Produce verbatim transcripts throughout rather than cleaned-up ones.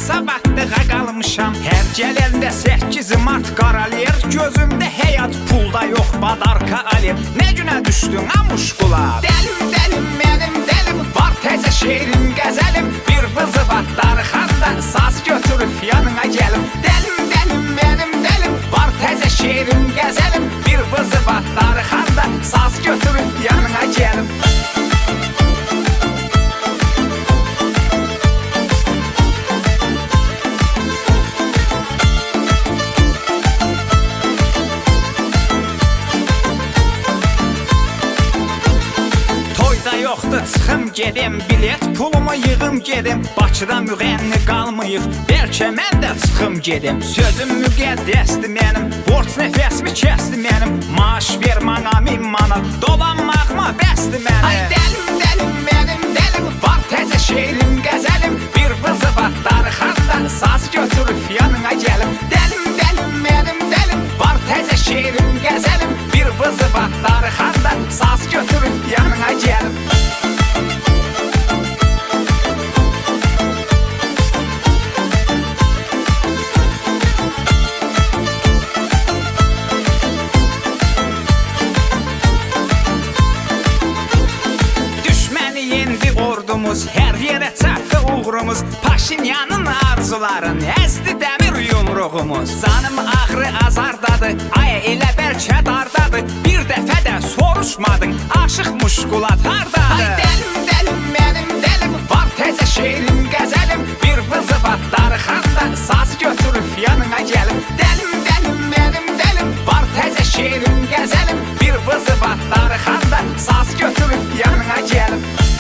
Hesabatlığa qalmışam. Hər gələndə səkkiz mart qaralir. Gözümdə həyat, pulda yox badarka alev. Nə günə düşdün amuşqula? Dəlim, dəlim, mənim dəlim. Var təzə şeirim, qəzəlim. Bir vızı var darıxanda, saz götürüb yanına gəlim. Dəlim, dəlim, mənim dəlim. Var təzə şeirim, qəzəlim. Bir vızı var darıxanda, saz götürüb yanına gəlim. Yoxdur, çıxım gedim, bilet pulumu yığım gedim. Bakıda müğənni qalmayıb, bəlkə mən də çıxım gedim. Sözüm müqəddəsdir mənim, borc nəfəsimi kəsdi mənim. Maaş ver mana min manat, dolanmaqma bəsdir mənim. Ay dəlim, dəlim, mənim dəlim. Var təzə şeirim, qəzəlim. Bir vızı var darıxanda, saz götürüb yanına gəlim. Dəlim, dəlim, mənim dəlim. Var təzə şeirim, qəzəlim. Bir vızı var darıxanda, saz götürüb yanına gəlim. Hər yerə çatdı uğrumuz, Paşinyanın arzuların əzdi dəmir yumruğumuz. Canım ağrı azardadır, aya elə bəlkə dardadır. Bir dəfə də soruşmadın, aşıq muşqulat hardadır? Ay dəlim, dəlim, mənim dəlim. Var təzə şeirim, qəzəlim. Bir vızı var darıxanda, saz götürüb yanına gəlim. Dəlim, dəlim, mənim dəlim. Var təzə şeirim, qəzəlim. Bir vızı var darıxanda, saz götürüb yanına gəlim.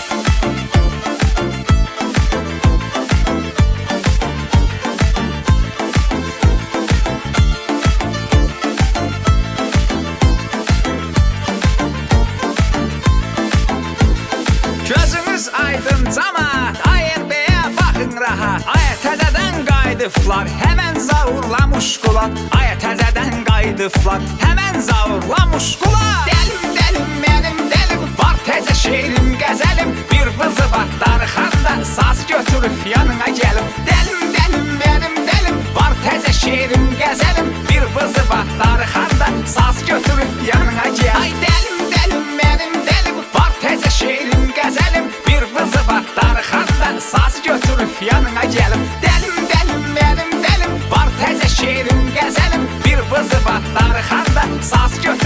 Gözünüz aydın camaat, ay erbəyə baxın rahat. Ay təzədən qayıdıblar, həmən zavurla muşqulat. Ay təzədən qayıdıblar, həmən zavurla muşqulat. Dəlim, dəlim, mənim dəlim. Var təzə şeirim, qəzəlim. Bir vızı var darıxanda, saz götürüb yanına gəlim. Dəlim, dəlim, mənim dəlim. Var təzə şeirim, qəzəlim. Bir vızı var darıxanda, saz götürüb yanına gəlim. Ay dəlim, dəlim, mənim dəlim. Var təzə şeirim, qəzəlim. Bir vızı var darıxanda, saz götürüb yanına gəlim. Dəlim, dəlim, mənim dəlim. Var təzə şeirim, qəzəlim. Bir vızı var darıxanda, saz götürüb